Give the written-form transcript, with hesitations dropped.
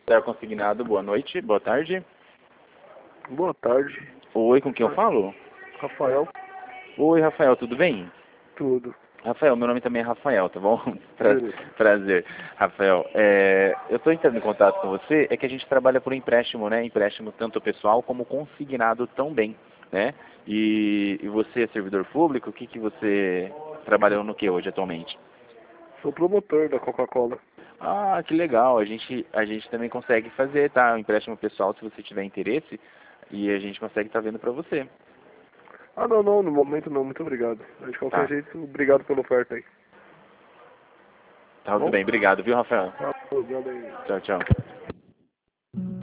Consignado, boa noite, boa tarde. Boa tarde, Oi, com quem eu falo? Rafael. Oi, Rafael, tudo bem? Tudo. Rafael, meu nome também é Rafael, tá bom? Beleza. Prazer. Rafael, eu estou entrando em contato com você, é que a gente trabalha por empréstimo, né? Empréstimo tanto pessoal como consignado também, né? E você é servidor público, o que que você trabalhou no que hoje atualmente? Sou promotor da Coca-Cola. Ah, que legal, a gente também consegue fazer, tá? Um empréstimo pessoal se você tiver interesse e a gente consegue estar vendo para você. Ah, não, no momento não, muito obrigado. De qualquer Tá, jeito, obrigado pela oferta aí. tá Tá tudo bom? bem, obrigado, viu, Rafael? Tá, obrigado aí. Tchau, tchau.